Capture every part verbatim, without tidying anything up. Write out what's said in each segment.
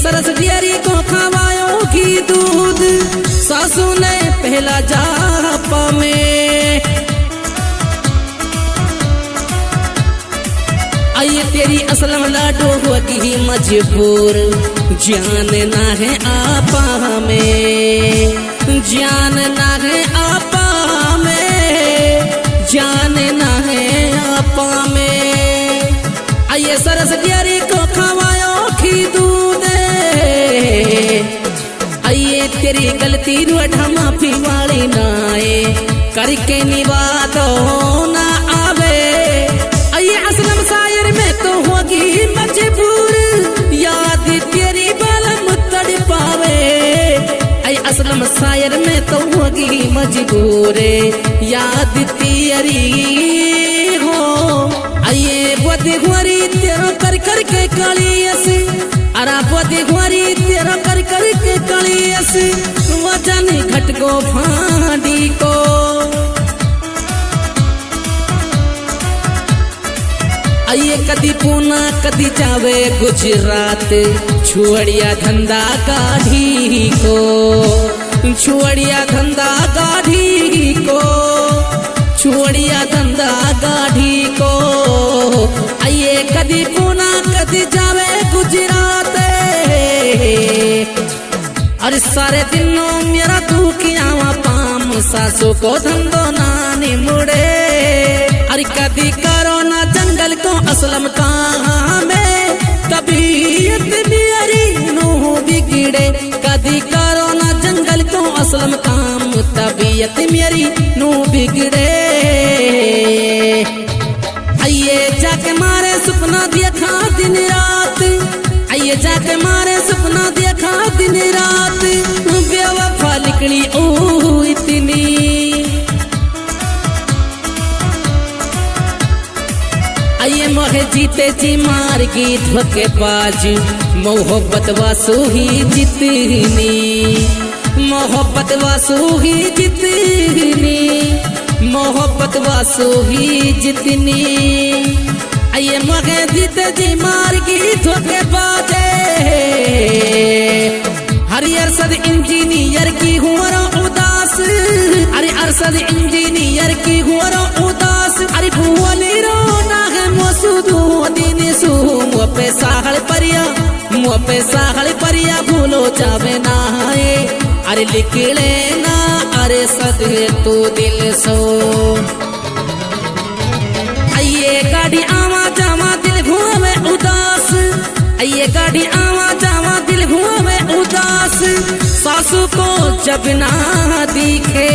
सरस डेयरी को खवायो घी दूध सासू ने पहला जापा में। आइए तेरी असलम लाडो होगी मजबूर जान ना है आपा में, जान ना है आपा में, जान ना है आपा में। आइए सरस डेयरी को खवायो घी दूध आइए तेरी गलती रूठा माफी वाली नाए करके निवादो ना आवे। आइए असलम शायर में तो होगी मजबूर याद तेरी बलम तड़ पावे। आई असलम शायर में तो होगी मजबूर याद तेरी हो। आइए बोधी घोरी तेरो कर कर के कालियस अरा बोधी घोरी तेरो कर कर के कालियस वजन घट गो फांडी को। आइए कदी पूना कदी जावे गुजरात छुड़िया धंधा गाढ़ी को, छुड़िया धंधा गाढ़ी को, छुड़िया धंधा गाढ़ी को। आइए कदी पूना कदी जावे गुजरात अरे सारे दिनों मेरा दुखियावा पाम सासू को धंधो नानी मुड़े। अरे कदी करो ना जंगल को असलम कहाँ में तबीयत मेरी नूह बिगड़े। कदी करो ना जंगल को असलम काम तबीयत मेरी नूह बिगड़े। आइए जाके मारे सपना देखा दिन रात, आइए जाके मारे सपना देखा दिन रात बेवफा निकली ओ इतनी। आइए मोहे जीते जी मार की धोखेबाज मोहब्बत वासू ही जितनी, मोहब्बत वासू ही जितनी, मोहब्बत वासू ही जितनी। आइए मोहे जीते जी मार की धोखेबाज हरी अरसद इंजीनियर की हुआ उदास। अरे अरसद इंजीनियर की हुआ उदास। अरे भुवनी रोना है मसूदू दिन सू मुँह पे साहल परिया, मुँह पे साहल परिया भूलो जावे ना है। अरे लिखले ना अरे सद तू दिल सो। आइए गाड़ी आवा जावा दिल घूमे उदास, आइए गाड़ी आवा जावा दिल घूमे उदास सासू को जब ना दिखे।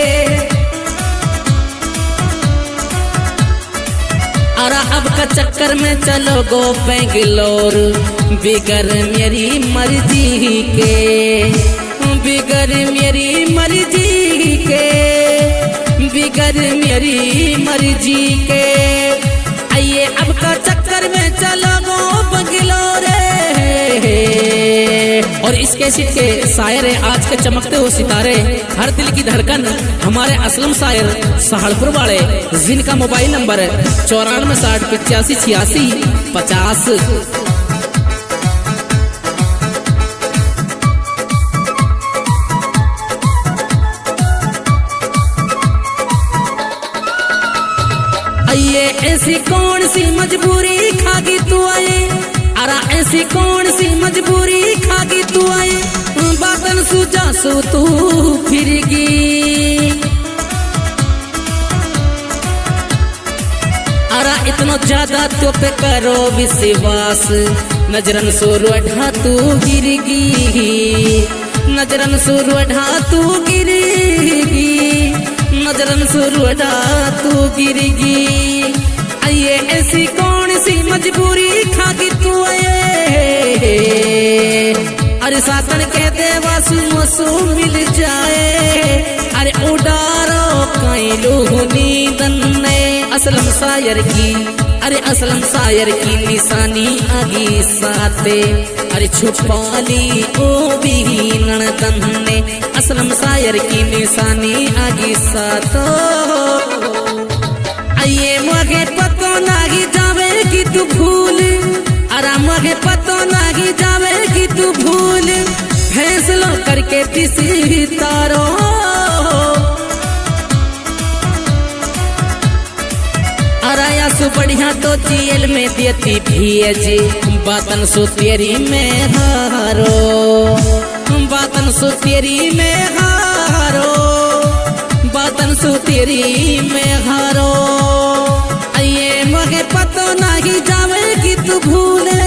अरे अब का चक्कर में चलो गो बेंगलोर बिगर मेरी मर्जी के, बिगर मेरी मर्जी के, बिगर मेरी मर्जी के। आइए अब का चक्कर में चलो गो बेंगलोर। और इस कैसेट के शायर है आज के चमकते हो सितारे हर दिल की धड़कन हमारे असलम शायर सहारनपुर वाले, जिनका मोबाइल नंबर चौरानवे साठ पचासी छियासी पचास। आइए ऐसी कौन सी मजबूरी खागी तू आए, अरा ऐसी कौन सी मजबूरी खागी तू आए बातन सुजा सो तू फिरगी। अरा इतना ज्यादा तो पे करो विश्वास नजरन सुर ढा तू गिरगी, नजरन सुर ढा तू गिरगी, नजरन सुर ढा तू गिरगी। आइए ऐसी कौन सी मजबूरी खागी तू आए। अरे सातन कहते वासु मसू मिल जाए। अरे उडारो कई लोहनी दन्ने असलम शायर की, अरे असलम शायर की निशानी आगी साथे। अरे छुपाली ओ भी नणदन्ने असलम शायर की निशानी आगी साथो। आइए मगे पतो नागी जावे कि तू भूल, अरे मगे पतो नागी जावे कि तू भूल। पराया सु बढ़िया तो जेल में देती भेज बातन सु तेरी में हारो बातन सु तेरी में हारो बातन सु तेरी में हारो ये मगे पतो नहीं जावेगी तू भूले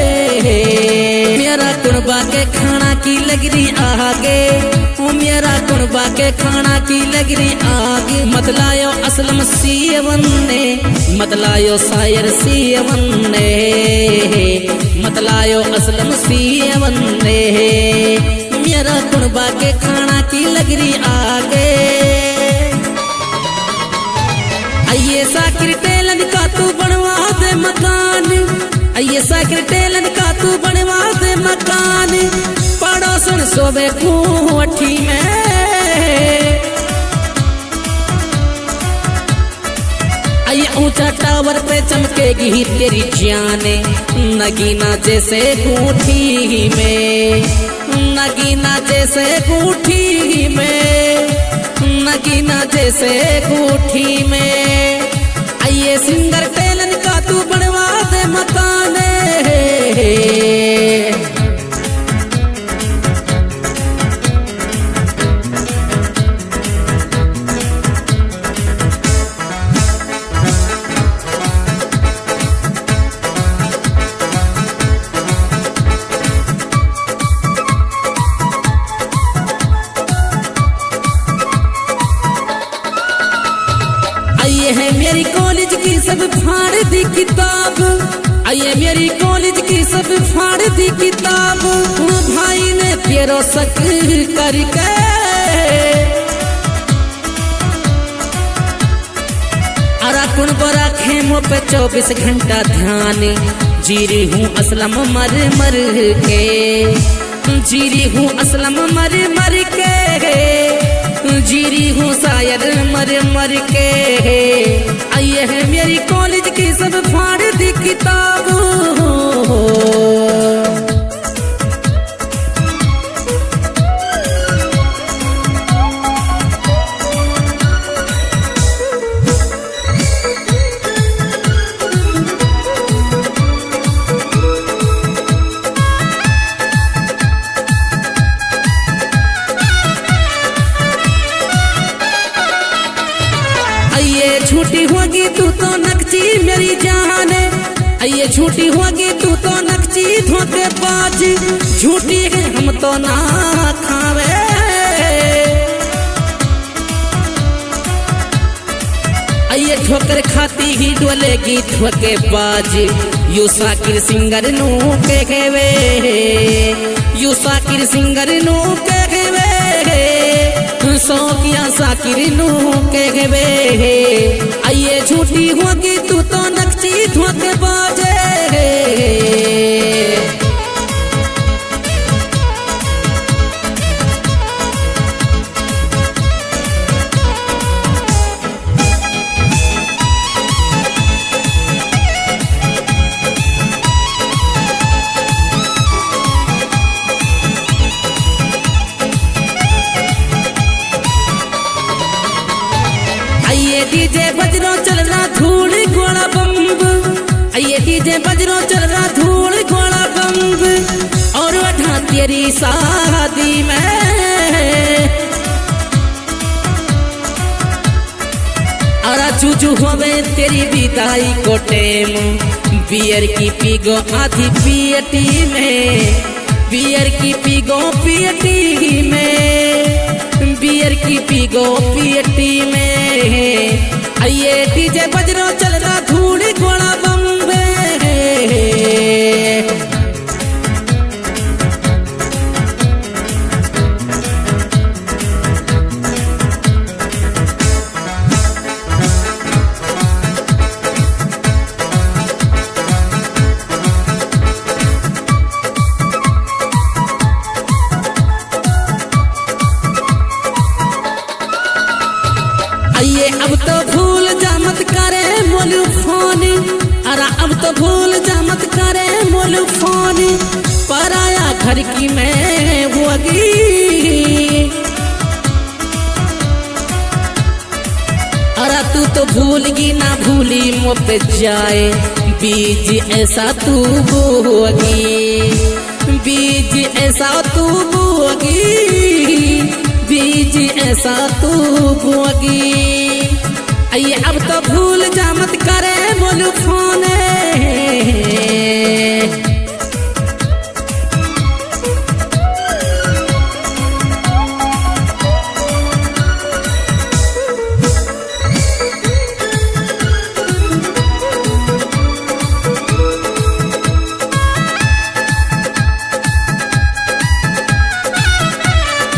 मेरा कुणबा के खाना की लगरी आगे ओ मेरा कुणबा के खाना की लगरी आगे मत लायो असलम सीवन ने मत लायो शायर सीवन ने मत लायो असलम सीवन ने मेरा कुणबा के खाना की लगरी आगे आइए साकिर टेलन का तू बनवा दे मकान आइए साकिर टेलन का तू बनवा दे मकान पड़ोसन सोबे खूंठी में आइए ऊंचा टावर पे चमकेगी तेरी जाने नगीना जैसे खूंठी में नगीना जैसे खूंठी में नगीना जैसे खूंठी में आइए सिंगर टेलन का तू बनवा दे मकान आइए है मेरी कॉलेज की सब फाड़ दी किताब आइए मेरी कॉलेज की सब फाड़ दी किताब भाई ने तेरो शक करके अरा कुण बरा खेमों पे चौबीस घंटा ध्यान जीरी हूँ असलम मर मर के जीरी हूँ असलम मर मर के जीरी हूँ शायद मर मर के आइए है मेरी कॉलेज की सब फाड़ दी किताब झूठी होगी तू तो नकची मेरी जान ये झूठी होगी तू तो नकची धोखेबाज झूठी है हम तो ना खावे ये ठोकर खाती ही डोलेगी धोखेबाज यू साकिर सिंगर नू के गेवे यू साकिर सिंगर नू के गेवे सौ किया साकिर नू के गेवे आइए झूठी होगी तू तो नकची धोखेबाज डीजे बजरो चल रहा धूल घोड़ा बम्ब ये डीजे बजरो चल रहा धूल घोड़ा बम्ब और वठा तेरी शादी में अरा चूचू होवे तेरी विदाई को टेम बियर की पीगो आधी पियटी में बियर की पीगो पियटी में बियर की पीगो पियटी में आइए डीजे बजरो चल रहा धूल घोड़ा बम्बे आइए अब तो भूल जा मत करे मोलू फोन अरा अब तो भूल जा मत करे मोलू फोन पराया घर की मैं होगी अरा तू तो भूल भूलगी ना भूली मुझ जाए बीज ऐसा तू बोगी, बीज ऐसा तू बोगी, बीज ऐसा तू बोगी। अब तो